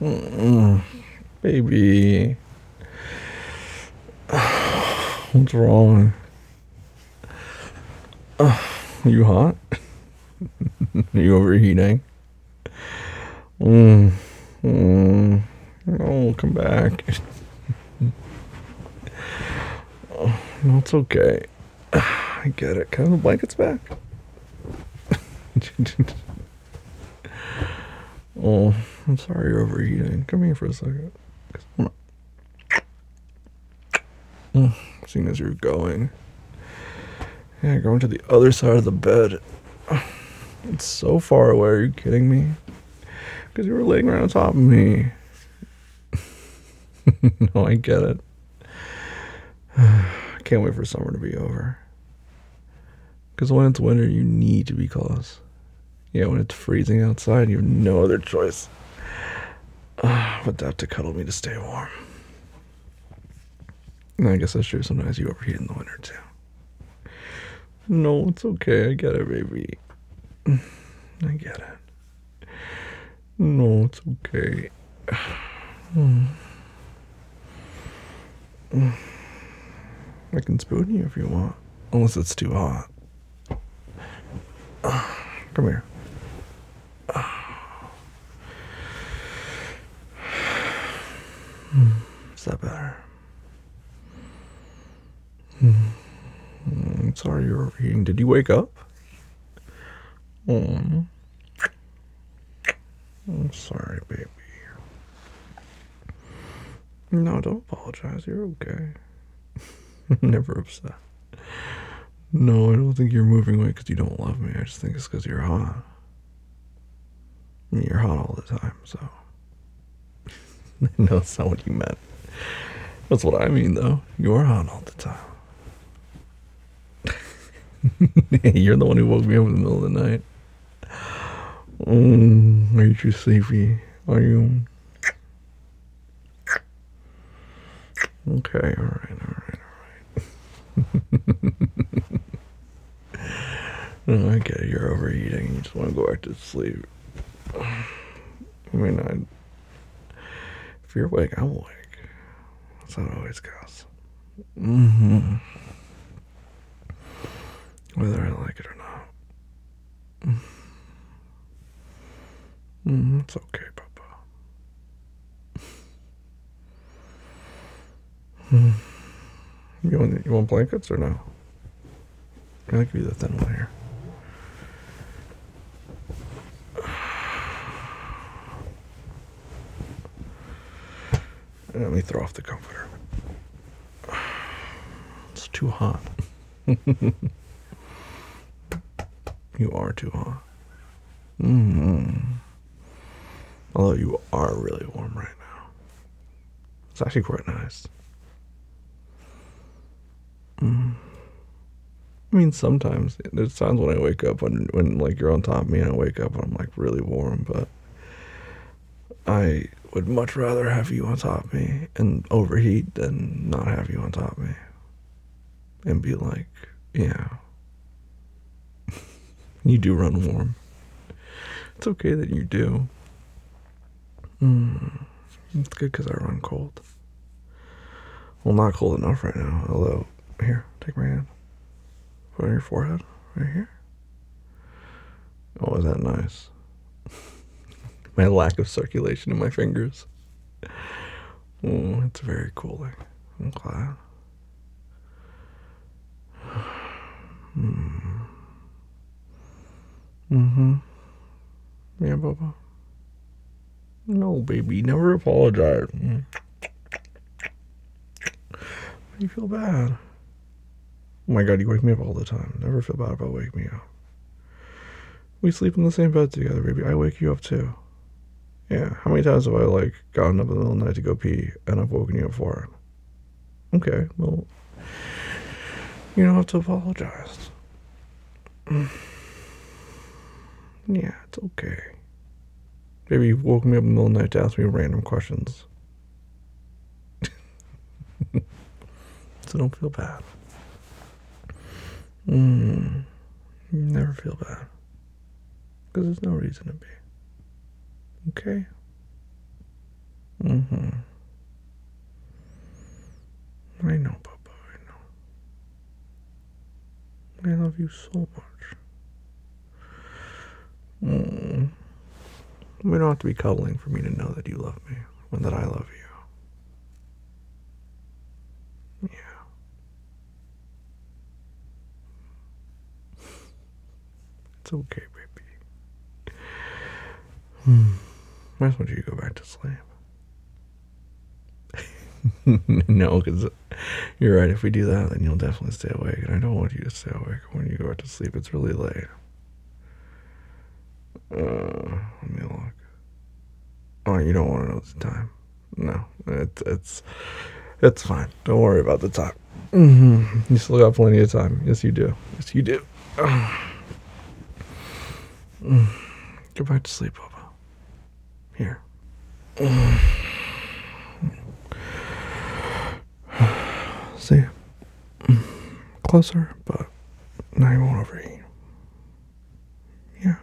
Mm, baby. What's wrong? You hot? Are you overheating? Mm, mm, oh, come back. No, it's okay. I get it. Can I have the blankets back? Oh, I'm sorry you're overheating. Come here for a second. Seeing as you're going. Yeah, going to the other side of the bed. It's so far away. Are you kidding me? Because you were laying right on top of me. No, I get it. I can't wait for summer to be over. Because when it's winter, you need to be close. Yeah, when it's freezing outside, you have no other choice but to cuddle me to stay warm. And I guess that's true. Sometimes you overheat in the winter too. No, it's okay. I get it, baby. I get it. No, it's okay. I can spoon you if you want. Unless it's too hot. Come here. Is that better? I'm sorry you're overheating. Did you wake up? Oh, I'm sorry, baby. No, don't apologize. You're okay. I'm never upset. No, I don't think you're moving away because you don't love me. I just think it's because you're hot. I mean, you're hot all the time, so. No, that's not what you meant. That's what I mean, though. You're hot all the time. You're the one who woke me up in the middle of the night. Are you too sleepy? Are you? Okay, alright. No, I get it. You're overeating. You just want to go back to sleep. I mean, if you're awake, I'm awake. That's how it always goes. Whether I like it or not. It's okay, Papa. You want blankets or no? I'll give you the thin one here. Let me throw off the comforter. It's too hot. You are too hot. Although you are really warm right now. It's actually quite nice. I mean, sometimes there's times when I wake up when like you're on top of me and I wake up and I'm like really warm, but I would much rather have you on top of me and overheat than not have you on top of me and be like, yeah, you do run warm. It's okay that you do. It's good because I run cold. Well, not cold enough right now. Although, here, take my hand. Put it on your forehead, right here. Oh, is that nice? My lack of circulation in my fingers. Oh, it's very cooling. I'm glad. Yeah, Bubba. No, baby, never apologize. You feel bad. Oh my god, you wake me up all the time. Never feel bad about waking me up. We sleep in the same bed together, baby. I wake you up too. Yeah, how many times have I like gotten up in the middle of the night to go pee and I've woken you up for it? Okay, well, you don't have to apologize. Yeah, it's okay. Maybe you woke me up in the middle of the night to ask me random questions. So don't feel bad. Never feel bad. Because there's no reason to be. Okay? Mm-hmm. I know, Papa, I know. I love you so much. Mm. We don't have to be cuddling for me to know that you love me and that I love you. Yeah. It's okay, baby. I just want you to go back to sleep. No, because you're right. If we do that, then you'll definitely stay awake. And I don't want you to stay awake when you go back to sleep. It's really late. Let me look. Oh, you don't want to know the time? No, it's fine. Don't worry about the time. You still got plenty of time. Yes, you do. Yes, you do. Go back to sleep, Papa. Here. See? Closer, but now you won't overeat. Yeah.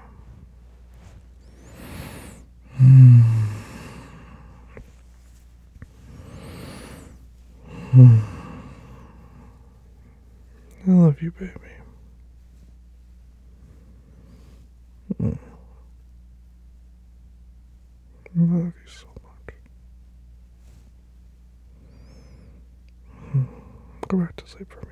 I love you, baby. I love you so much. Go back to sleep for me,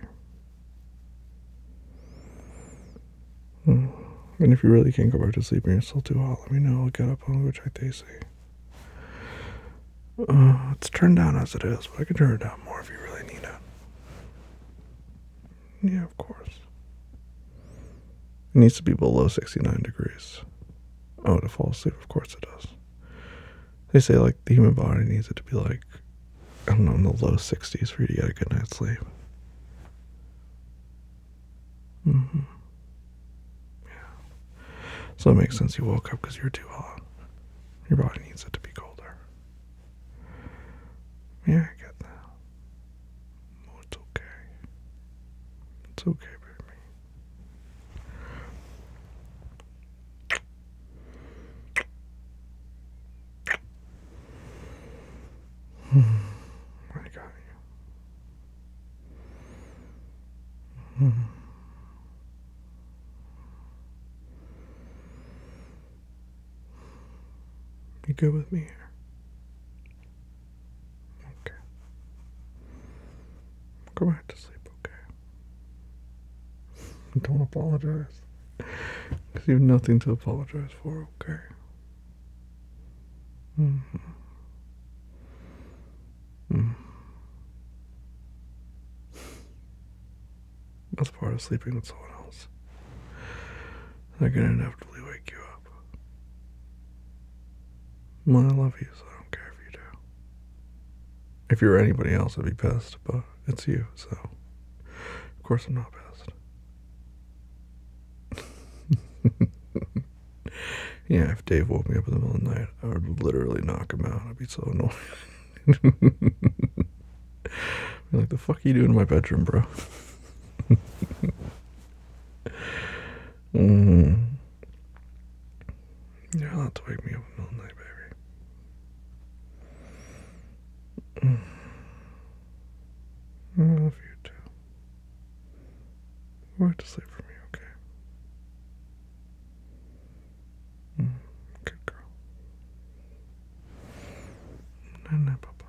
okay? And if you really can't go back to sleep and you're still too hot, let me know. I'll get up and I'll go check the AC. It's turned down as it is, but I can turn it down more if you really need it. Yeah, of course. It needs to be below 69 degrees. Oh, to fall asleep, of course it does. They say, like, the human body needs it to be, like, I don't know, in the low 60s for you to get a good night's sleep. Mm-hmm. Yeah. So it makes sense you woke up because you're too hot. Your body needs it to be colder. Yeah, I get that. Oh, it's okay. It's okay, baby. I got you. You good with me here? Okay. Go back to sleep, okay? Don't apologize. Because you have nothing to apologize for, okay? Mm-hmm. That's part of sleeping with someone else. They're gonna inevitably wake you up. Well, I love you, so I don't care if you do. If you were anybody else, I'd be pissed, but it's you, so of course I'm not pissed. Yeah, if Dave woke me up in the middle of the night, I would literally knock him out. I'd be so annoyed. Be like, the fuck are you doing in my bedroom, bro? You're allowed to wake me up in the middle of the night, baby. I love you too. Go back to sleep for me, okay? Good girl. Night night, Papa.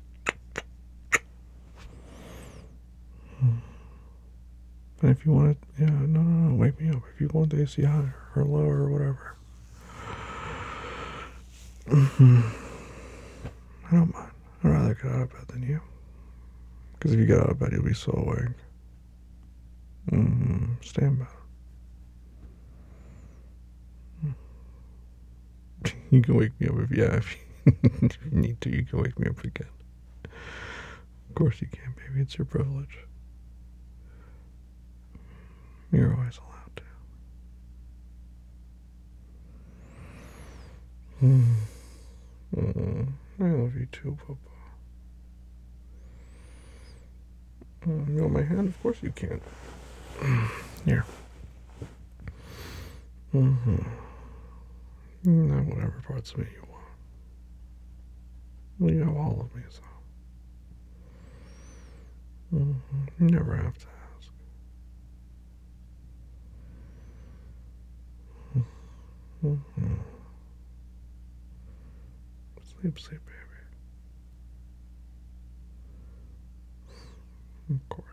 And if you want it, yeah, no, wake me up. If you want the AC higher or lower or whatever. I don't mind. I'd rather get out of bed than you. Because if you get out of bed, you'll be so awake. Stay in bed. You can wake me up if you need to. You can wake me up again. Of course you can, baby. It's your privilege. You're always allowed to. I love you too, Papa. You want my hand? Of course you can. Here. Whatever parts of me you want. Well, you have all of me, so. You never have to ask. Mm-hmm. Sleep, sleep, baby. Of course.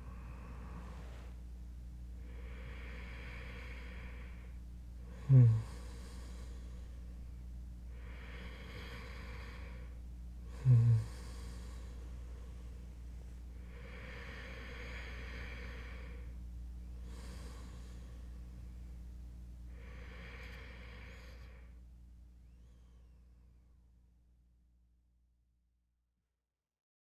Mm-hmm.